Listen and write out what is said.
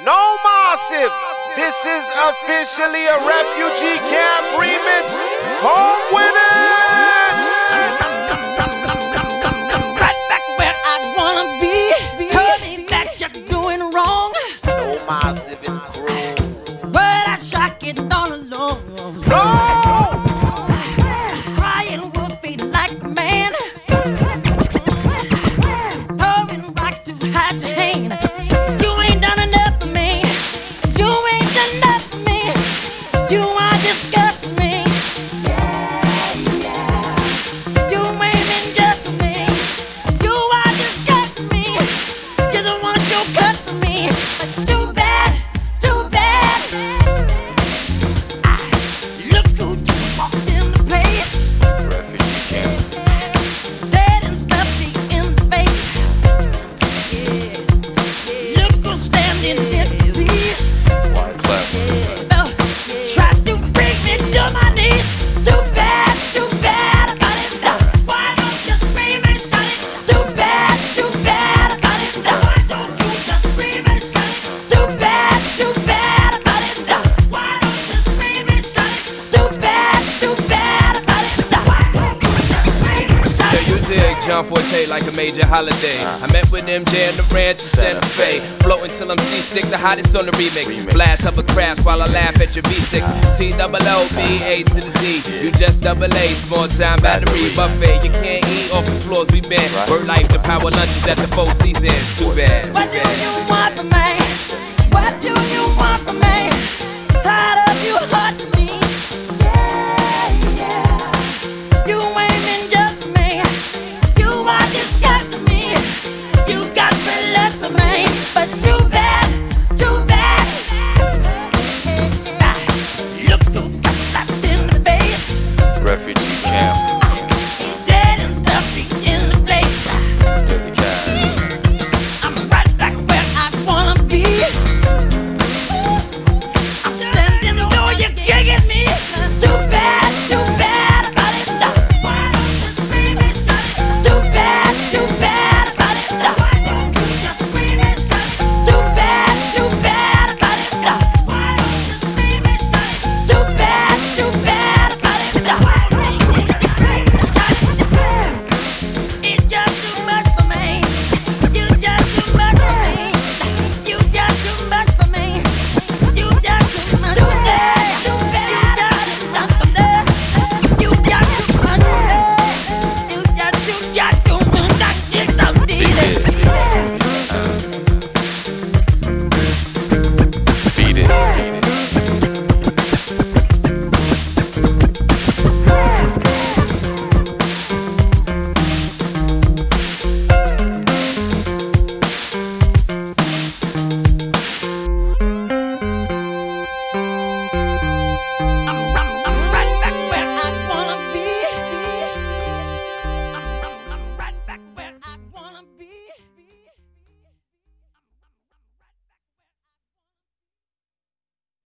No Massive. This is officially a refugee camp remix. Home with it. Right back where I wanna be. Tell me that you're doing wrong. No Massive and crew. But I shock it all alone. No. Crying would be like a man. Throwing rock to hide the hand. You ain't done enough for me. You ain't done enough for me. You are disgusting me. You ain't been just for me. You are disgusting me. You don't want your cut for me. But too bad, too bad. Look who just walked in the place. Refugee camp. Dead and stuffy in the face. Yeah. Look who's standing in the peace. Wyclef. Try to bring me to my knees. Too bad about it. Why don't you scream and shout it? Too bad about it. Why don't you just scream and shout it? Too bad about it. Why don't you scream and shout it? Too bad about it. Why don't you just scream and shout it? You dig John Forte like a major holiday. I met with MJ in the ranch in Santa Fe. Floating till I'm seasick, the hottest on the remix. Blast hovercrafts while I laugh at your V6. T-O-O-B-A to the D. You just double A, small time battery buffet. You can't eat off the floors we been. Word life, the power lunches at the Four Seasons. Too bad. What do you want?